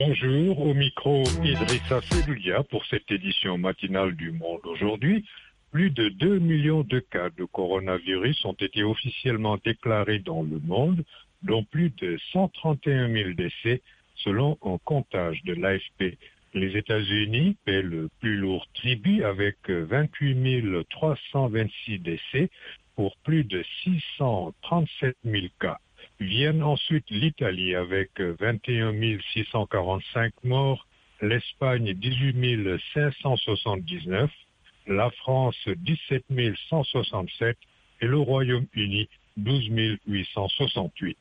Bonjour, au micro Idrissa Seloulia pour cette édition matinale du Monde aujourd'hui. Plus de 2 millions de cas de coronavirus ont été officiellement déclarés dans le monde, dont plus de 131 000 décès selon un comptage de l'AFP. Les États-Unis paient le plus lourd tribut avec 28 326 décès pour plus de 637 000 cas. Viennent ensuite l'Italie avec 21 645 morts, l'Espagne 18 579, la France 17 167 et le Royaume-Uni 12 868.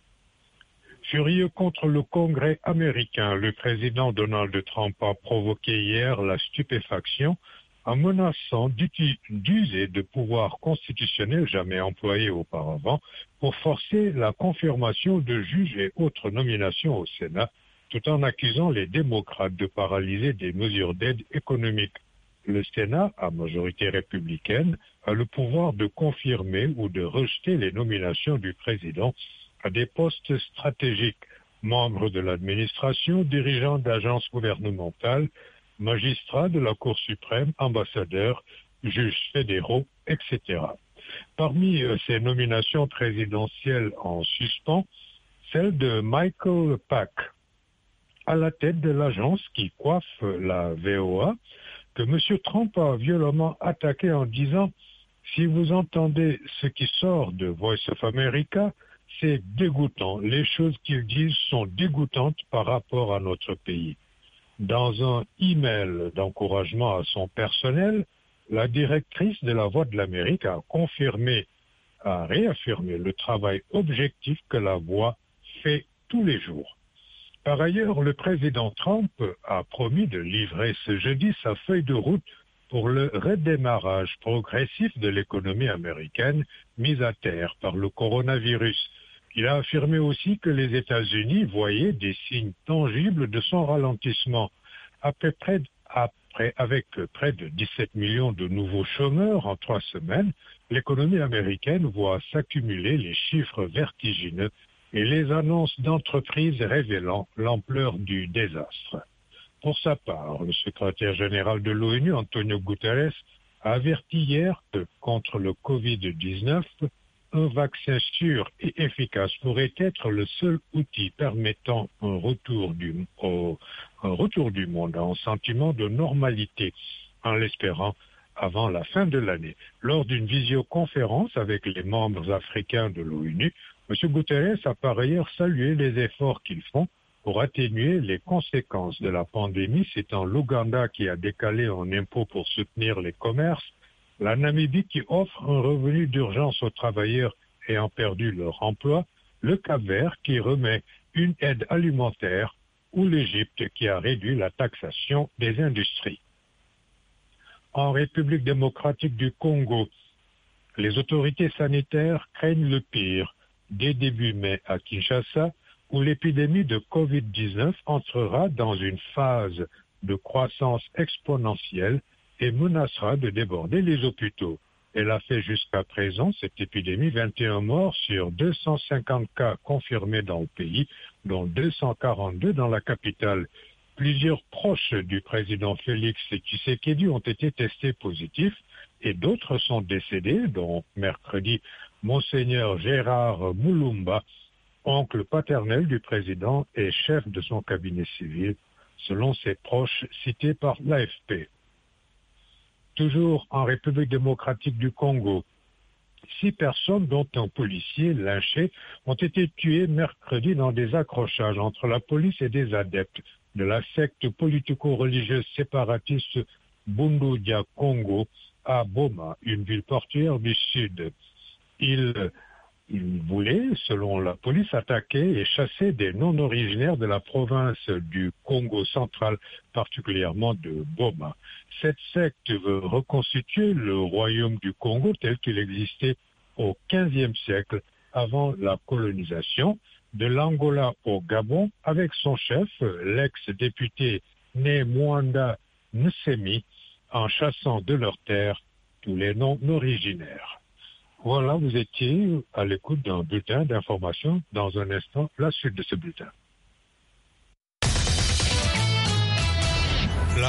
Furieux contre le Congrès américain, le président Donald Trump a provoqué hier la stupéfaction en menaçant d'user de pouvoirs constitutionnels jamais employés auparavant pour forcer la confirmation de juges et autres nominations au Sénat, tout en accusant les démocrates de paralyser des mesures d'aide économique. Le Sénat, à majorité républicaine, a le pouvoir de confirmer ou de rejeter les nominations du président à des postes stratégiques, membres de l'administration, dirigeants d'agences gouvernementales, magistrats de la Cour suprême, ambassadeurs, juges fédéraux, etc. Parmi ces nominations présidentielles en suspens, celle de Michael Pack, à la tête de l'agence qui coiffe la VOA, que M. Trump a violemment attaqué en disant « Si vous entendez ce qui sort de Voice of America, c'est dégoûtant. Les choses qu'ils disent sont dégoûtantes par rapport à notre pays. » Dans un email d'encouragement à son personnel, la directrice de la Voix de l'Amérique a réaffirmé le travail objectif que la Voix fait tous les jours. Par ailleurs, le président Trump a promis de livrer ce jeudi sa feuille de route pour le redémarrage progressif de l'économie américaine mise à terre par le coronavirus. Il a affirmé aussi que les États-Unis voyaient des signes tangibles de son ralentissement. Avec près de 17 millions de nouveaux chômeurs en 3 semaines, l'économie américaine voit s'accumuler les chiffres vertigineux et les annonces d'entreprises révélant l'ampleur du désastre. Pour sa part, le secrétaire général de l'ONU, Antonio Guterres, a averti hier que contre le Covid-19, un vaccin sûr et efficace pourrait être le seul outil permettant un retour du monde à un sentiment de normalité, en l'espérant avant la fin de l'année. Lors d'une visioconférence avec les membres africains de l'ONU, M. Guterres a par ailleurs salué les efforts qu'ils font pour atténuer les conséquences de la pandémie. C'est en l'Ouganda qui a décalé un impôt pour soutenir les commerces, la Namibie qui offre un revenu d'urgence aux travailleurs ayant perdu leur emploi, le Cap-Vert qui remet une aide alimentaire ou l'Égypte qui a réduit la taxation des industries. En République démocratique du Congo, les autorités sanitaires craignent le pire dès début mai à Kinshasa, où l'épidémie de Covid-19 entrera dans une phase de croissance exponentielle et menacera de déborder les hôpitaux. Elle a fait jusqu'à présent, cette épidémie, 21 morts sur 250 cas confirmés dans le pays, dont 242 dans la capitale. Plusieurs proches du président Félix Tshisekedi ont été testés positifs et d'autres sont décédés, dont mercredi, Monseigneur Gérard Moulumba, oncle paternel du président et chef de son cabinet civil, selon ses proches cités par l'AFP. Toujours en République démocratique du Congo, 6 personnes, dont un policier lynché, ont été tuées mercredi dans des accrochages entre la police et des adeptes de la secte politico-religieuse séparatiste Bundu dia Congo à Boma, une ville portuaire du sud. Ils voulaient, selon la police, attaquer et chasser des non-originaires de la province du Congo central, particulièrement de Boma. Cette secte veut reconstituer le royaume du Congo tel qu'il existait au XVe siècle, avant la colonisation, de l'Angola au Gabon, avec son chef, l'ex-député Né Mwanda Nsemi, en chassant de leurs terres tous les non-originaires. Voilà, vous étiez à l'écoute d'un bulletin d'information. Dans un instant, la suite de ce bulletin.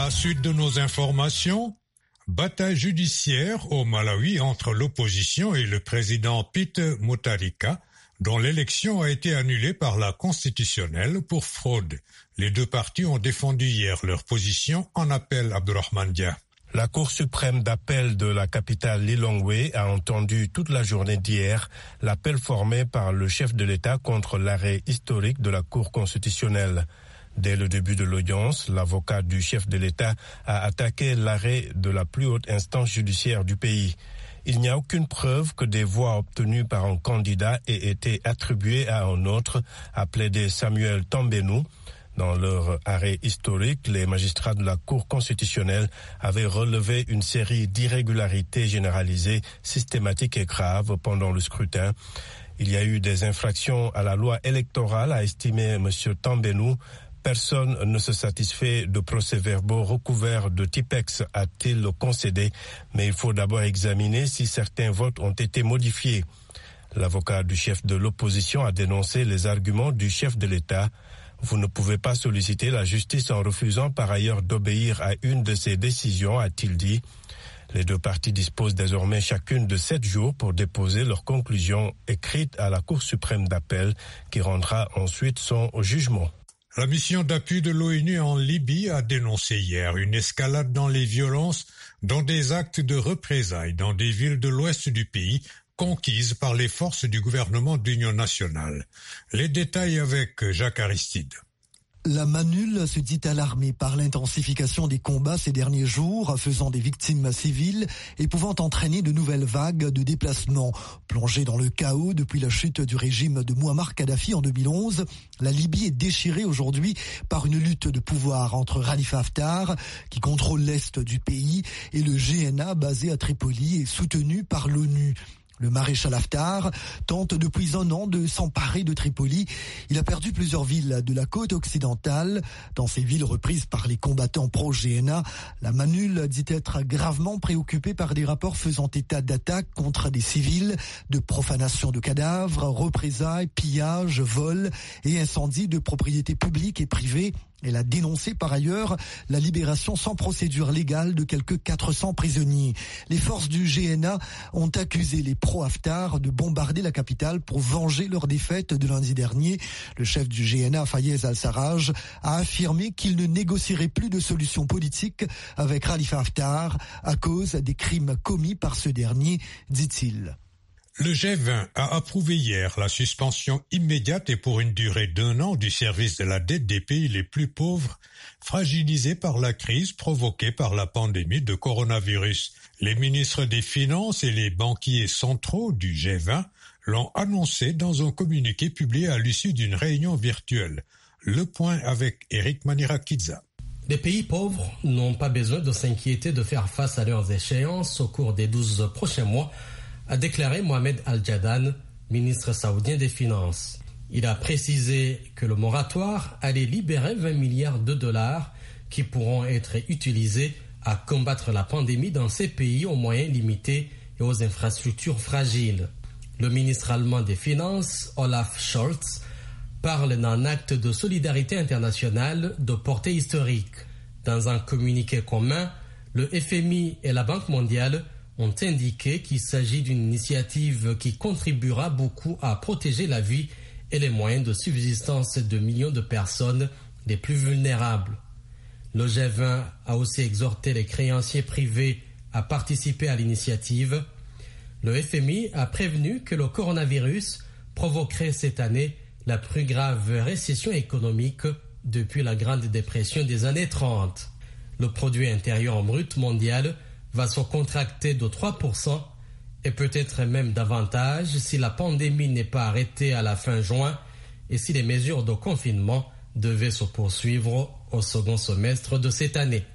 La suite de nos informations, bataille judiciaire au Malawi entre l'opposition et le président Peter Mutharika, dont l'élection a été annulée par la constitutionnelle pour fraude. Les deux partis ont défendu hier leur position en appel. Abdourahmane Dia. La Cour suprême d'appel de la capitale Lilongwe a entendu toute la journée d'hier l'appel formé par le chef de l'État contre l'arrêt historique de la Cour constitutionnelle. Dès le début de l'audience, l'avocat du chef de l'État a attaqué l'arrêt de la plus haute instance judiciaire du pays. Il n'y a aucune preuve que des voix obtenues par un candidat aient été attribuées à un autre, a plaidé Samuel Tambénou. Dans leur arrêt historique, les magistrats de la Cour constitutionnelle avaient relevé une série d'irrégularités généralisées, systématiques et graves pendant le scrutin. Il y a eu des infractions à la loi électorale, a estimé M. Tambénou. Personne ne se satisfait de procès-verbaux recouverts de Tipex, a-t-il concédé, mais il faut d'abord examiner si certains votes ont été modifiés. L'avocat du chef de l'opposition a dénoncé les arguments du chef de l'État. Vous ne pouvez pas solliciter la justice en refusant par ailleurs d'obéir à une de ses décisions, a-t-il dit. Les deux parties disposent désormais chacune de 7 jours pour déposer leurs conclusions écrites à la Cour suprême d'appel qui rendra ensuite son jugement. La mission d'appui de l'ONU en Libye a dénoncé hier une escalade dans les violences, dans des actes de représailles dans des villes de l'ouest du pays, conquises par les forces du gouvernement d'union nationale. Les détails avec Jacques Aristide. La MANUL se dit alarmée par l'intensification des combats ces derniers jours, faisant des victimes civiles et pouvant entraîner de nouvelles vagues de déplacements. Plongée dans le chaos depuis la chute du régime de Mouammar Kadhafi en 2011, la Libye est déchirée aujourd'hui par une lutte de pouvoir entre Khalifa Haftar, qui contrôle l'est du pays, et le GNA basé à Tripoli et soutenu par l'ONU. Le maréchal Haftar tente depuis un an de s'emparer de Tripoli. Il a perdu plusieurs villes de la côte occidentale. Dans ces villes reprises par les combattants pro-GNA, la MANUL dit être gravement préoccupée par des rapports faisant état d'attaques contre des civils, de profanation de cadavres, représailles, pillages, vols et incendies de propriétés publiques et privées. Elle a dénoncé par ailleurs la libération sans procédure légale de quelques 400 prisonniers. Les forces du GNA ont accusé les pro-Haftar de bombarder la capitale pour venger leur défaite de lundi dernier. Le chef du GNA, Fayez Al-Sarraj, a affirmé qu'il ne négocierait plus de solution politique avec Khalifa Haftar à cause des crimes commis par ce dernier, dit-il. Le G20 a approuvé hier la suspension immédiate et pour une durée d'1 an du service de la dette des pays les plus pauvres, fragilisés par la crise provoquée par la pandémie de coronavirus. Les ministres des Finances et les banquiers centraux du G20 l'ont annoncé dans un communiqué publié à l'issue d'une réunion virtuelle. Le point avec Eric Manirakidza. Les pays pauvres n'ont pas besoin de s'inquiéter de faire face à leurs échéances au cours des 12 prochains mois, a déclaré Mohamed Al-Jaddan, ministre saoudien des Finances. Il a précisé que le moratoire allait libérer 20 milliards de dollars qui pourront être utilisés à combattre la pandémie dans ces pays aux moyens limités et aux infrastructures fragiles. Le ministre allemand des Finances, Olaf Scholz, parle d'un acte de solidarité internationale de portée historique. Dans un communiqué commun, le FMI et la Banque mondiale ont indiqué qu'il s'agit d'une initiative qui contribuera beaucoup à protéger la vie et les moyens de subsistance de millions de personnes les plus vulnérables. Le G20 a aussi exhorté les créanciers privés à participer à l'initiative. Le FMI a prévenu que le coronavirus provoquerait cette année la plus grave récession économique depuis la Grande Dépression des années 30. Le produit intérieur brut mondial va se contracter de 3% et peut-être même davantage si la pandémie n'est pas arrêtée à la fin juin et si les mesures de confinement devaient se poursuivre au second semestre de cette année.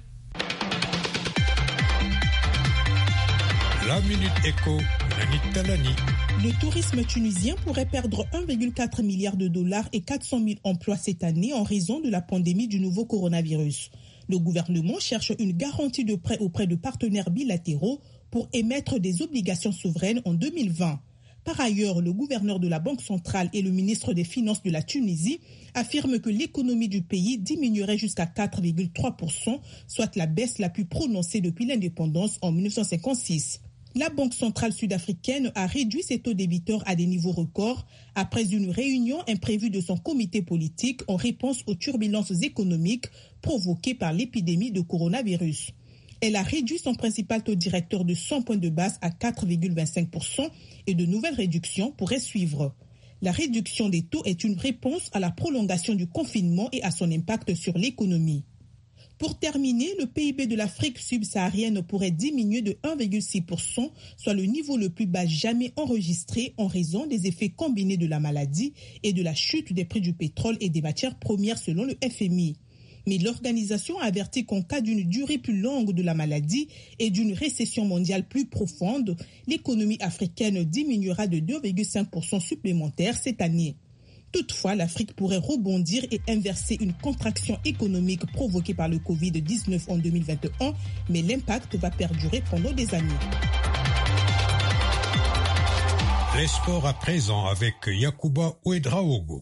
La Minute Éco, Nanit Talani. Le tourisme tunisien pourrait perdre 1,4 milliard de dollars et 400 000 emplois cette année en raison de la pandémie du nouveau coronavirus. Le gouvernement cherche une garantie de prêt auprès de partenaires bilatéraux pour émettre des obligations souveraines en 2020. Par ailleurs, le gouverneur de la Banque centrale et le ministre des Finances de la Tunisie affirment que l'économie du pays diminuerait jusqu'à 4,3%, soit la baisse la plus prononcée depuis l'indépendance en 1956. La Banque centrale sud-africaine a réduit ses taux débiteurs à des niveaux records après une réunion imprévue de son comité politique en réponse aux turbulences économiques provoquées par l'épidémie de coronavirus. Elle a réduit son principal taux directeur de 100 points de base à 4,25% et de nouvelles réductions pourraient suivre. La réduction des taux est une réponse à la prolongation du confinement et à son impact sur l'économie. Pour terminer, le PIB de l'Afrique subsaharienne pourrait diminuer de 1,6%, soit le niveau le plus bas jamais enregistré en raison des effets combinés de la maladie et de la chute des prix du pétrole et des matières premières selon le FMI. Mais l'organisation a averti qu'en cas d'une durée plus longue de la maladie et d'une récession mondiale plus profonde, l'économie africaine diminuera de 2,5% supplémentaire cette année. Toutefois, l'Afrique pourrait rebondir et inverser une contraction économique provoquée par le Covid-19 en 2021, mais l'impact va perdurer pendant des années. Les sports à présent avec Yacouba Ouedraogo.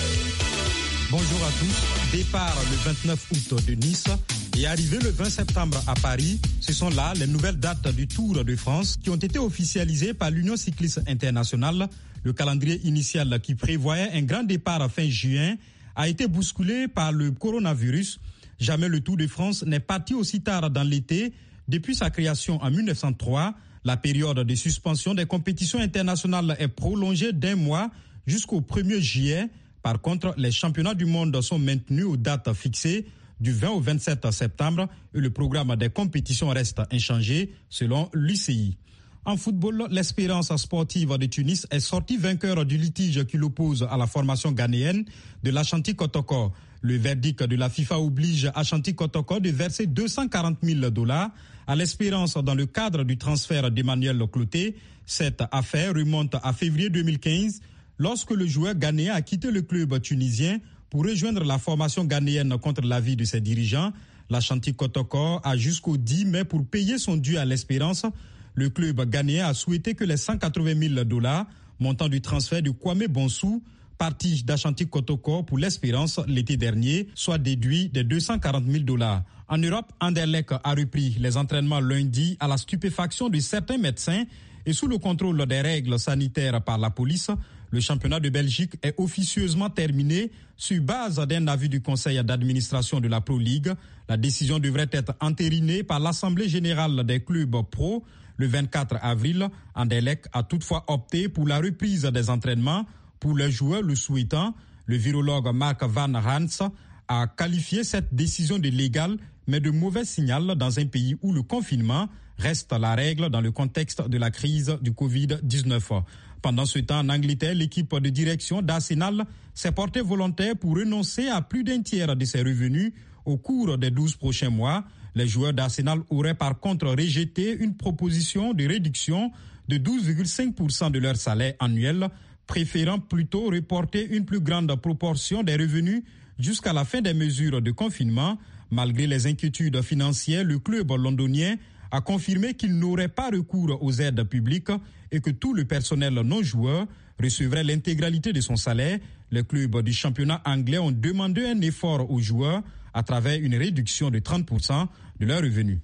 Bonjour à tous. Départ le 29 août de Nice et arrivé le 20 septembre à Paris. Ce sont là les nouvelles dates du Tour de France qui ont été officialisées par l'Union cycliste internationale. Le calendrier initial qui prévoyait un grand départ à fin juin a été bousculé par le coronavirus. Jamais le Tour de France n'est parti aussi tard dans l'été. Depuis sa création en 1903, la période de suspension des compétitions internationales est prolongée d'un mois jusqu'au 1er juillet. Par contre, les championnats du monde sont maintenus aux dates fixées du 20 au 27 septembre et le programme des compétitions reste inchangé selon l'UCI. En football, l'Espérance sportive de Tunis est sortie vainqueur du litige qui l'oppose à la formation ghanéenne de l'Ashanti Kotoko. Le verdict de la FIFA oblige Ashanti Kotoko de verser $240,000 à l'Espérance dans le cadre du transfert d'Emmanuel Cloté. Cette affaire remonte à février 2015 lorsque le joueur ghanéen a quitté le club tunisien pour rejoindre la formation ghanéenne contre l'avis de ses dirigeants. L'Ashanti Kotoko a jusqu'au 10 mai pour payer son dû à l'Espérance. Le club ghanéen a souhaité que les $180,000 montant du transfert de Kwame Bonsou, parti d'Ashanti Kotoko pour l'Espérance l'été dernier, soient déduits des $240,000. En Europe, Anderlecht a repris les entraînements lundi à la stupéfaction de certains médecins et sous le contrôle des règles sanitaires par la police. Le championnat de Belgique est officieusement terminé sur base d'un avis du conseil d'administration de la Pro League. La décision devrait être entérinée par l'Assemblée générale des clubs pro le 24 avril. Anderlecht a toutefois opté pour la reprise des entraînements pour les joueurs le souhaitant. Le virologue Mark Van Rans a qualifié cette décision de légale mais de mauvais signal dans un pays où le confinement reste la règle dans le contexte de la crise du Covid-19. Pendant ce temps, en Angleterre, l'équipe de direction d'Arsenal s'est portée volontaire pour renoncer à plus d'un tiers de ses revenus au cours des 12 prochains mois. Les joueurs d'Arsenal auraient par contre rejeté une proposition de réduction de 12,5% de leur salaire annuel, préférant plutôt reporter une plus grande proportion des revenus jusqu'à la fin des mesures de confinement. Malgré les inquiétudes financières, le club londonien a confirmé qu'il n'aurait pas recours aux aides publiques et que tout le personnel non-joueur recevrait l'intégralité de son salaire. Les clubs du championnat anglais ont demandé un effort aux joueurs à travers une réduction de 30% de leurs revenus.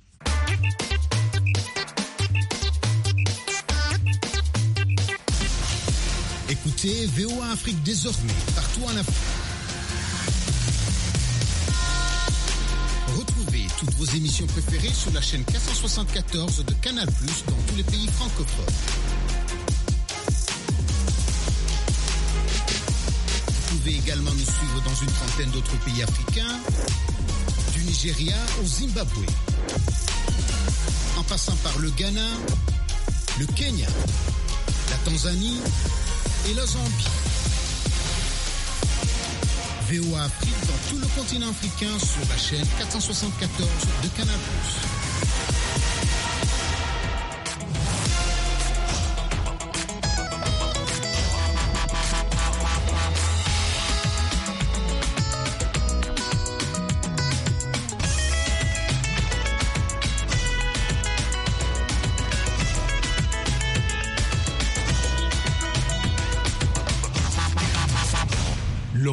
Écoutez VOA Afrique désormais partout en Afrique. Retrouvez toutes vos émissions préférées sur la chaîne 474 de Canal+ dans tous les pays francophones. Vous pouvez également nous suivre dans une trentaine d'autres pays africains, du Nigeria au Zimbabwe, en passant par le Ghana, le Kenya, la Tanzanie et la Zambie. VOA Afrique dans tout le continent africain sur la chaîne 474 de Canal+.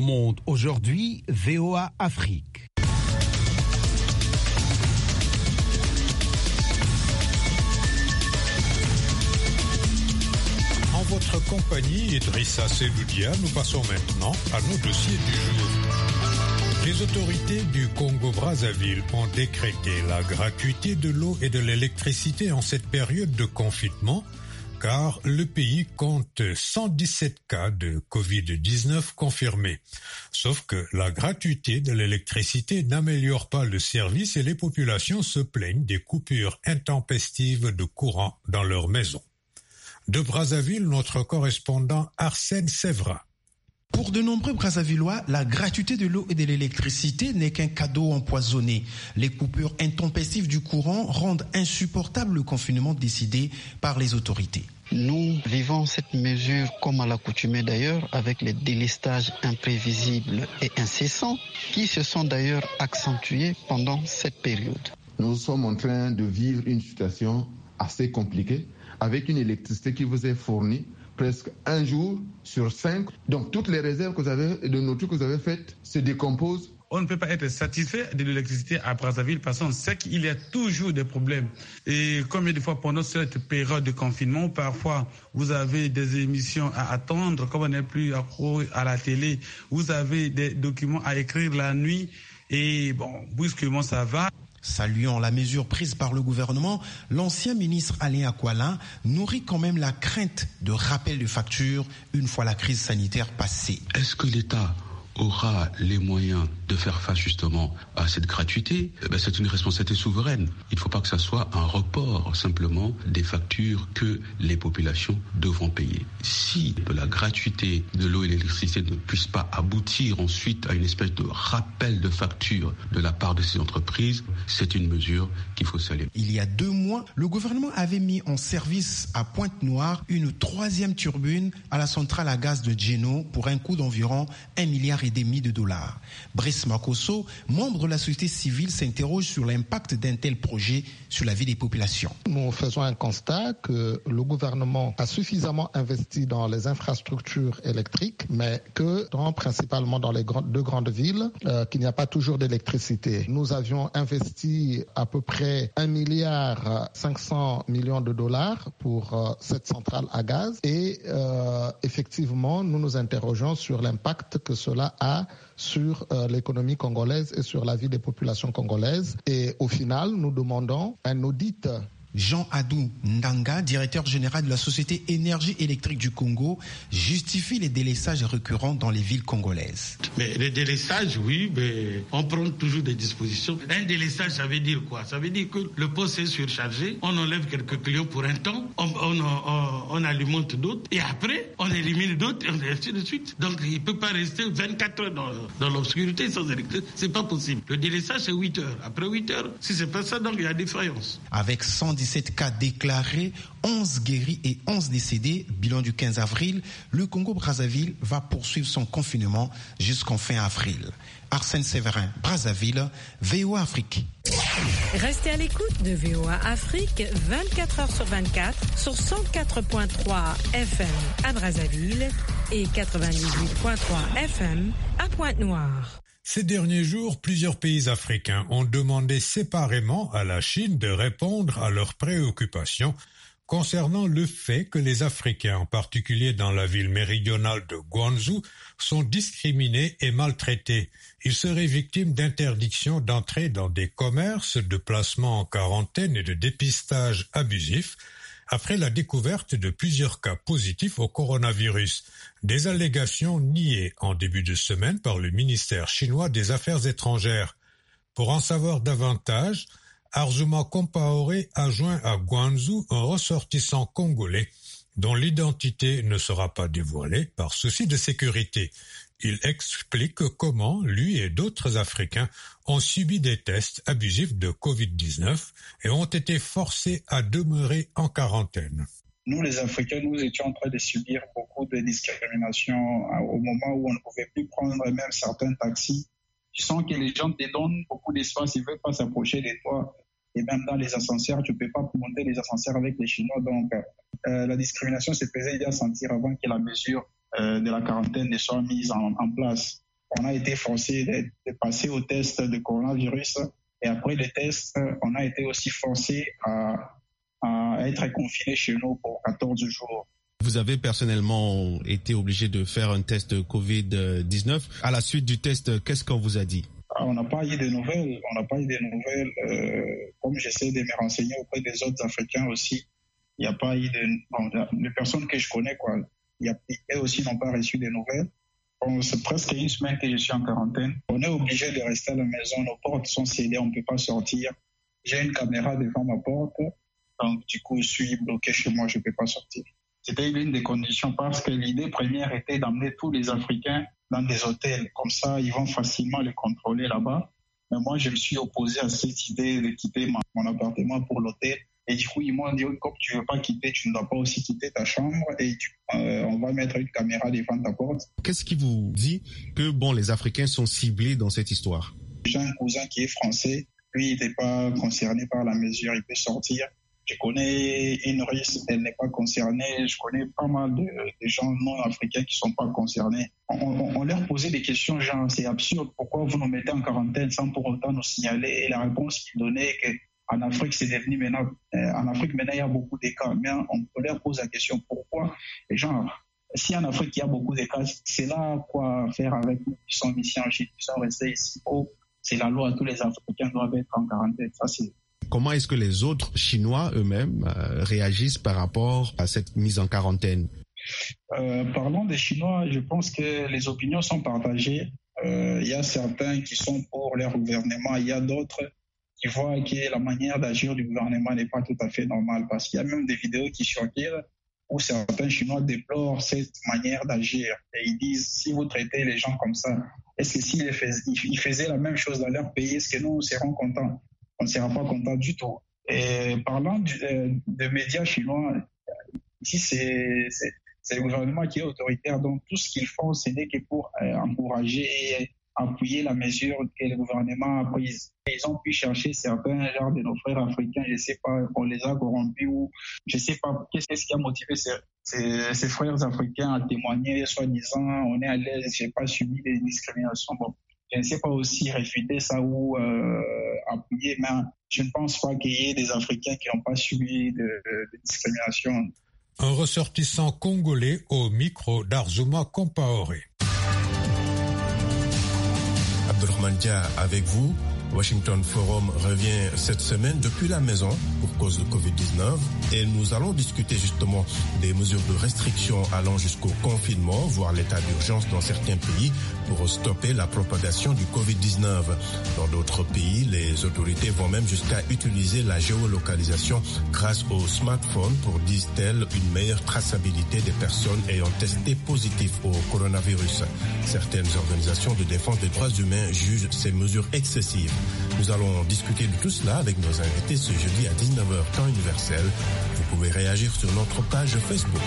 Monde aujourd'hui, VOA Afrique. En votre compagnie, Idrissa Seloudia, nous passons maintenant à nos dossiers du jour. Les autorités du Congo-Brazzaville ont décrété la gratuité de l'eau et de l'électricité en cette période de confinement, car le pays compte 117 cas de Covid-19 confirmés. Sauf que la gratuité de l'électricité n'améliore pas le service et les populations se plaignent des coupures intempestives de courant dans leurs maisons. De Brazzaville, notre correspondant Arsène Séverin. Pour de nombreux Brazzavillois, la gratuité de l'eau et de l'électricité n'est qu'un cadeau empoisonné. Les coupures intempestives du courant rendent insupportable le confinement décidé par les autorités. Nous vivons cette mesure comme à l'accoutumée d'ailleurs, avec les délestages imprévisibles et incessants qui se sont d'ailleurs accentués pendant cette période. Nous sommes en train de vivre une situation assez compliquée avec une électricité qui vous est fournie presque un jour sur 5. Donc toutes les réserves que vous avez, de nourriture que vous avez faites se décomposent. On ne peut pas être satisfait de l'électricité à Brazzaville parce qu'on sait qu'il y a toujours des problèmes. Et combien de fois pendant cette période de confinement, parfois vous avez des émissions à attendre, comme on n'est plus accro à la télé, vous avez des documents à écrire la nuit et bon, brusquement ça va. Saluant la mesure prise par le gouvernement, l'ancien ministre Alain Aqualin nourrit quand même la crainte de rappel de factures une fois la crise sanitaire passée. Est-ce que l'État aura les moyens de faire face justement à cette gratuité? C'est une responsabilité souveraine. Il ne faut pas que ça soit un report simplement des factures que les populations devront payer. Si la gratuité de l'eau et de l'électricité ne puisse pas aboutir ensuite à une espèce de rappel de factures de la part de ces entreprises, c'est une mesure qu'il faut saluer. Il y a 2 mois, le gouvernement avait mis en service à Pointe-Noire une 3e turbine à la centrale à gaz de Djeno pour un coût d'environ $1,5 milliard. Brice Makosso, membre de la société civile, s'interroge sur l'impact d'un tel projet sur la vie des populations. Nous faisons un constat que le gouvernement a suffisamment investi dans les infrastructures électriques, mais que principalement dans les 2 grandes villes, qu'il n'y a pas toujours d'électricité. Nous avions investi à peu près $1,5 milliard pour cette centrale à gaz et effectivement, nous nous interrogeons sur l'impact que cela a sur l'économie congolaise et sur la vie des populations congolaises. Et au final, nous demandons un audit. Jean Adou Ndanga, directeur général de la Société Énergie électrique du Congo, justifie les délestages récurrents dans les villes congolaises. Mais les délestages, oui, mais on prend toujours des dispositions. Un délestage, ça veut dire quoi? Ça veut dire que le poste est surchargé, on enlève quelques clients pour un temps, on alimente d'autres, et après, on élimine d'autres, et ainsi de suite. Donc, il ne peut pas rester 24 heures dans l'obscurité sans électricité. C'est pas possible. Le délestage, c'est 8 heures. Après 8 heures, si c'est pas ça, donc il y a défaillance. Avec 117 cas déclarés, 11 guéris et 11 décédés, bilan du 15 avril, le Congo-Brazzaville va poursuivre son confinement jusqu'en fin avril. Arsène Séverin, Brazzaville, VOA Afrique. Restez à l'écoute de VOA Afrique 24 heures sur 24 sur 104.3 FM à Brazzaville et 98.3 FM à Pointe-Noire. Ces derniers jours, plusieurs pays africains ont demandé séparément à la Chine de répondre à leurs préoccupations concernant le fait que les Africains, en particulier dans la ville méridionale de Guangzhou, sont discriminés et maltraités. Ils seraient victimes d'interdictions d'entrer dans des commerces, de placement en quarantaine et de dépistage abusif, après la découverte de plusieurs cas positifs au coronavirus. Des allégations niées en début de semaine par le ministère chinois des Affaires étrangères. Pour en savoir davantage, Arzuma Compaoré a joint à Guangzhou un ressortissant congolais dont l'identité ne sera pas dévoilée par souci de sécurité. Il explique comment lui et d'autres Africains ont subi des tests abusifs de Covid-19 et ont été forcés à demeurer en quarantaine. Nous, les Africains, nous étions en train de subir beaucoup de discrimination au moment où on ne pouvait plus prendre même certains taxis. Tu sens que les gens te donnent beaucoup d'espace, ils ne veulent pas s'approcher de toi. Et même dans les ascenseurs, tu ne peux pas monter les ascenseurs avec les Chinois. Donc, la discrimination se faisait déjà sentir avant que la mesure de la quarantaine ne soit mise en place. on a été forcé de passer au test de coronavirus. Et après les tests, on a été aussi forcé à être confiné chez nous pour 14 jours. Vous avez personnellement été obligé de faire un test de Covid-19. À la suite du test, qu'est-ce qu'on vous a dit? On n'a pas eu de nouvelles. Comme j'essaie de me renseigner auprès des autres Africains aussi, il n'y a pas eu les personnes que je connais, quoi. Eux aussi n'ont pas reçu de nouvelles. Bon, c'est presque une semaine que je suis en quarantaine. On est obligé de rester à la maison. Nos portes sont scellées, on ne peut pas sortir. J'ai une caméra devant ma porte. Donc, du coup, je suis bloqué chez moi, je ne peux pas sortir. C'était l'une des conditions parce que l'idée première était d'emmener tous les Africains dans des hôtels. Comme ça, ils vont facilement les contrôler là-bas. Mais moi, je me suis opposé à cette idée de quitter mon appartement pour l'hôtel. Et du coup, ils m'ont dit, comme tu ne veux pas quitter, tu ne dois pas aussi quitter ta chambre et on va mettre une caméra devant ta porte. Qu'est-ce qui vous dit que les Africains sont ciblés dans cette histoire? J'ai un cousin qui est français. Lui, il n'était pas concerné par la mesure, il peut sortir. Je connais une Russe, elle n'est pas concernée. Je connais pas mal de gens non africains qui ne sont pas concernés. On leur posait des questions genre, c'est absurde, pourquoi vous nous mettez en quarantaine sans pour autant nous signaler? Et la réponse qu'ils donnaient est qu'en Afrique, c'est devenu maintenant... en Afrique, maintenant, il y a beaucoup de cas. Mais on leur pose la question, pourquoi? Et genre, si en Afrique, il y a beaucoup de cas, c'est là quoi faire avec nous qui sommes ici en Chine, qui sont restés ici. C'est la loi, tous les Africains doivent être en quarantaine. Ça, c'est... Comment est-ce que les autres Chinois eux-mêmes réagissent par rapport à cette mise en quarantaine? Parlons des Chinois, je pense que les opinions sont partagées. Il y a certains qui sont pour leur gouvernement, il y a d'autres qui voient que la manière d'agir du gouvernement n'est pas tout à fait normale parce qu'il y a même des vidéos qui circulent où certains Chinois déplorent cette manière d'agir et ils disent si vous traitez les gens comme ça, est-ce que s'ils faisaient la même chose dans leur pays, est-ce que nous serons contents? On ne sera pas content du tout. Et parlant des médias chinois, ici c'est le gouvernement qui est autoritaire, donc tout ce qu'ils font, ce n'est que pour encourager et appuyer la mesure que le gouvernement a prise. Ils ont pu chercher certains genres de nos frères africains, je ne sais pas, on les a corrompus ou je ne sais pas qu'est-ce qui a motivé ces frères africains à témoigner, soi-disant, on est à l'aise, je n'ai pas subi des discriminations. Bon, je ne sais pas aussi réfuter ça ou appuyer, mais je ne pense pas qu'il y ait des Africains qui n'ont pas subi de discrimination. Un ressortissant congolais au micro d'Arzouma Compaoré. Abdelrahman Dia avec vous. Washington Forum revient cette semaine depuis la maison pour cause de Covid-19 et nous allons discuter justement des mesures de restriction allant jusqu'au confinement, voire l'état d'urgence dans certains pays pour stopper la propagation du Covid-19. Dans d'autres pays, les autorités vont même jusqu'à utiliser la géolocalisation grâce au smartphone pour, disent-elles, une meilleure traçabilité des personnes ayant testé positif au coronavirus. Certaines organisations de défense des droits humains jugent ces mesures excessives. Nous allons discuter de tout cela avec nos invités ce jeudi à 19h temps universel. Vous pouvez réagir sur notre page Facebook.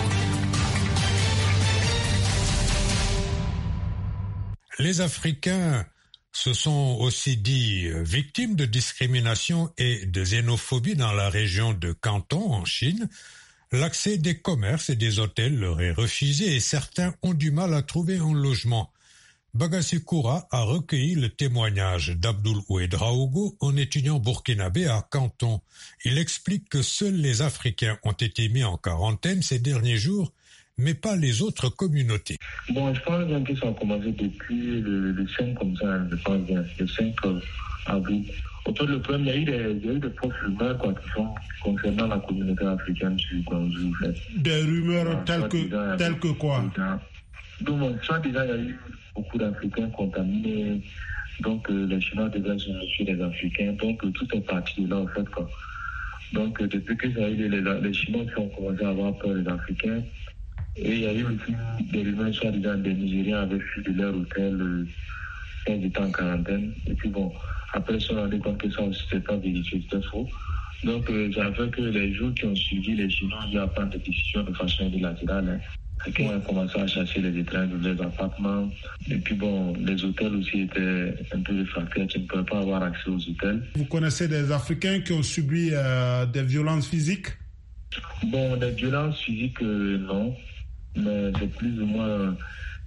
Les Africains se sont aussi dit victimes de discrimination et de xénophobie dans la région de Canton, en Chine. L'accès des commerces et des hôtels leur est refusé et certains ont du mal à trouver un logement. Bagassi Koura a recueilli le témoignage d'Abdoul Ouedraogo, un étudiant burkinabé à Canton. Il explique que seuls les Africains ont été mis en quarantaine ces derniers jours, mais pas les autres communautés. Bon, je pense bien que ça a commencé depuis le 5 comme ça, je pense bien, le 5 avril. Autour du problème, il y a eu des fausses rumeurs qui sont concernant la communauté africaine sur Guangzhou. Des rumeurs telles que quoi? Donc, soit déjà, il y a eu beaucoup d'Africains contaminés, donc les Chinois devaient se méfier des Africains, donc tout est parti de là, en fait, quoi. Donc, depuis que ça a eu les Chinois qui ont commencé à avoir peur des Africains, et il y a eu aussi des rumeurs, soit disant des Nigériens avaient fui de leur hôtel quand ils étaient en quarantaine, et puis bon, après, ils se sont rendus compte que ça aussi, c'était pas vérifié, c'était faux. Donc, ça fait que les jours qui ont suivi, les Chinois ont dû prendre des décisions de façon unilatérale, Quelqu'un a commencé à chasser les étrangers dans les appartements. Et puis bon, les hôtels aussi étaient un peu réfractaires. Tu ne peux pas avoir accès aux hôtels. Vous connaissez des Africains qui ont subi des violences physiques? Bon, des violences physiques, non. Mais c'est plus ou moins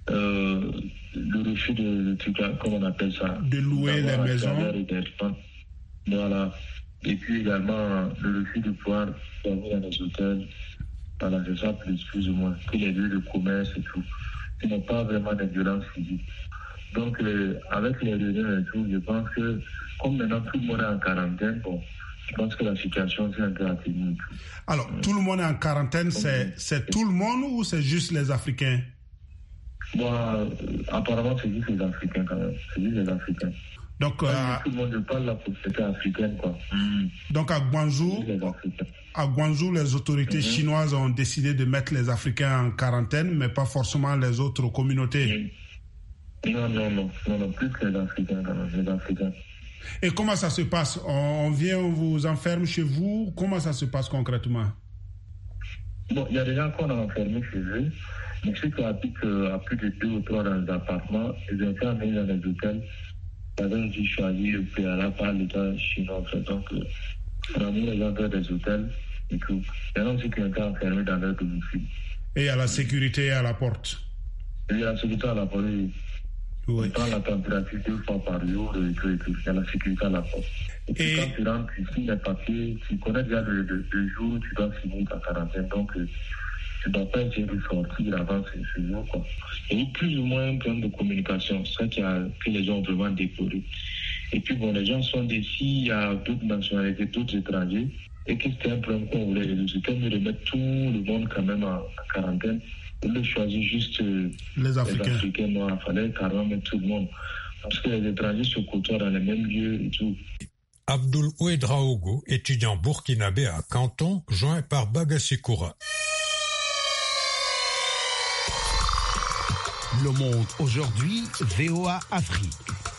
le refus de comment on appelle ça, de louer les maisons. Voilà. Et puis également le refus de pouvoir dormir dans les hôtels, voilà, c'est ça plus ou moins, que les lieux de commerce et tout. Ce n'est pas vraiment des violences physiques. Donc avec les réunions et tout, je pense que comme maintenant tout le monde est en quarantaine, bon, je pense que la situation c'est un peu atténuée. Alors, tout le monde est en quarantaine, c'est tout le monde ou c'est juste les Africains? Bon, apparemment c'est juste les Africains quand même, c'est juste les Africains. Donc, tout le monde parle de la société africaine, quoi. Donc à Guangzhou, les autorités chinoises ont décidé de mettre les Africains en quarantaine, mais pas forcément les autres communautés. Non, plus que les Africains, quand même, les Africains. Et comment ça se passe? On vient, on vous enferme chez vous? Comment ça se passe concrètement? Bon, il y a des gens qu'on a enfermés chez eux, mais ceux qui habitent à plus de 2 ou 3 dans les appartements, ils ont été amenés dans les hôtels. Ils avaient dû choisir préalable par l'État chinois. Donc, on a mis les gens dans des hôtels et tout. Il y en a aussi qui ont été enfermés dans leur domicile. Et il y a la sécurité à la porte? Il y a la sécurité à la porte, oui. On prend la température 2 fois par jour et tout. Il y a la sécurité à la porte. Et puis quand tu rentres, tu signes les papiers, tu connais déjà le jour où tu dois signer ta quarantaine. Donc, tu ne dois pas essayer de sortir avant ce jour, quoi. Il y a eu plus ou moins un problème de communication. C'est ça que les gens ont vraiment déploré. Et puis, bon, les gens sont d'ici, il y a d'autres nationalités, d'autres étrangers. Et que c'était un problème qu'on voulait résoudre. C'était mieux de mettre tout le monde quand même en quarantaine. Au lieu de choisir juste les Africains. Non, il fallait carrément mettre tout le monde. Parce que les étrangers se côtoient dans les mêmes lieux et tout. Abdoul Ouedraogo, étudiant burkinabé à Canton, joint par Bagassi-Koura. Le Monde aujourd'hui, VOA Afrique.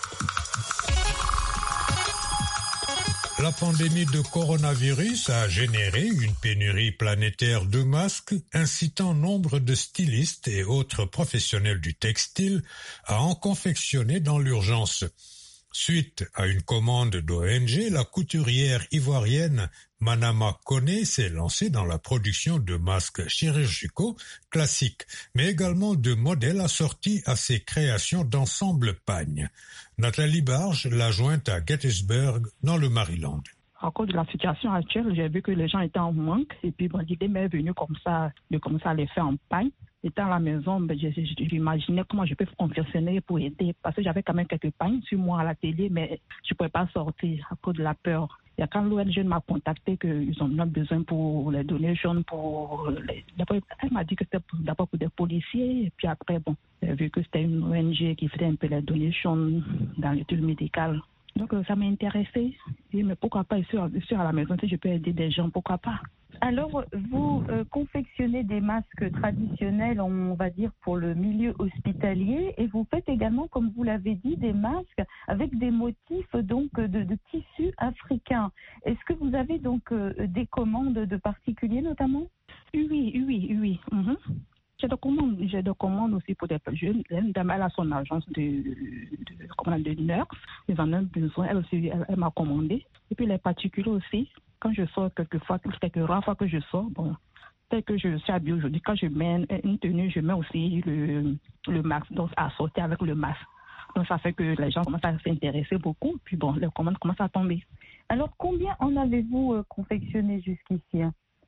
La pandémie de coronavirus a généré une pénurie planétaire de masques, incitant nombre de stylistes et autres professionnels du textile à en confectionner dans l'urgence. Suite à une commande d'ONG, la couturière ivoirienne Manama Koné s'est lancée dans la production de masques chirurgicaux classiques, mais également de modèles assortis à ses créations d'ensemble pagne. Nathalie Barge l'a jointe à Gettysburg, dans le Maryland. À cause de la situation actuelle, j'ai vu que les gens étaient en manque et puis l'idée m'est venue comme ça, de commencer à les faire en pagne. Étant à la maison, j'imaginais comment je peux confectionner pour aider parce que j'avais quand même quelques pagnes sur moi à la télé, mais je ne pouvais pas sortir à cause de la peur. Et quand l'ONG m'a contacté qu'ils ont besoin pour les donations, elle m'a dit que c'était d'abord pour des policiers, et puis après, bon, j'ai vu que c'était une ONG qui faisait un peu les donations dans l'étude médicale. Donc ça m'a intéressé. Mais pourquoi pas ici à la maison, si je peux aider des gens, pourquoi pas? Alors, vous confectionnez des masques traditionnels, on va dire, pour le milieu hospitalier, et vous faites également, comme vous l'avez dit, des masques avec des motifs donc de tissus africains. Est-ce que vous avez donc des commandes de particuliers notamment? Oui. J'ai des commandes aussi pour des jeunes. Une dame, elle a son agence de nurse. Ils en ont besoin. Elle aussi, elle m'a commandé. Et puis les particuliers aussi. Quand je sors quelques rares fois que je sors, bon, tel que je suis habillée aujourd'hui, quand je mets une tenue, je mets aussi le masque, donc à sortir avec le masque. Donc ça fait que les gens commencent à s'intéresser beaucoup, puis bon, les commandes commencent à tomber. Alors combien en avez-vous confectionné jusqu'ici?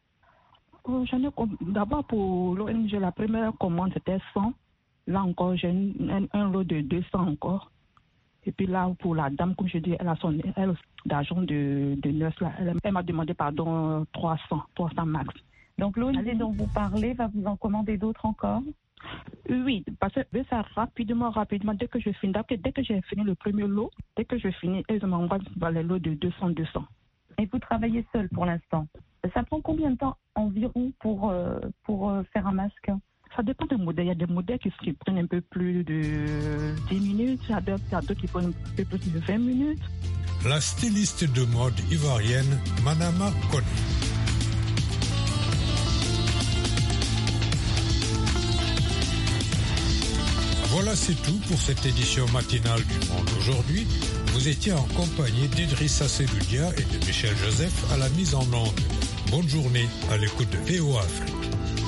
D'abord pour l'ONG, la première commande c'était 100. Là encore, j'ai un lot de 200 encore. Et puis là, pour la dame, comme je dis, elle a son d'argent de nurse. Elle m'a demandé 300 max. Donc l'ONG dont vous parlez va vous en commander d'autres encore? Oui, parce que ça rapidement, dès que j'ai fini le premier lot, elles m'envoient les lots de 200. Et vous travaillez seul pour l'instant? Ça prend combien de temps environ pour faire un masque? Ça dépend des modèles. Il y a des modèles qui prennent un peu plus de 10 minutes, il y a d'autres qui prennent un peu plus de 20 minutes. La styliste de mode ivoirienne Manama Koné. Voilà, c'est tout pour cette édition matinale du Monde aujourd'hui. Vous étiez en compagnie d'Idrissa Seloudia et de Michel Joseph à la mise en onde. Bonne journée à l'écoute de VOA Afrique.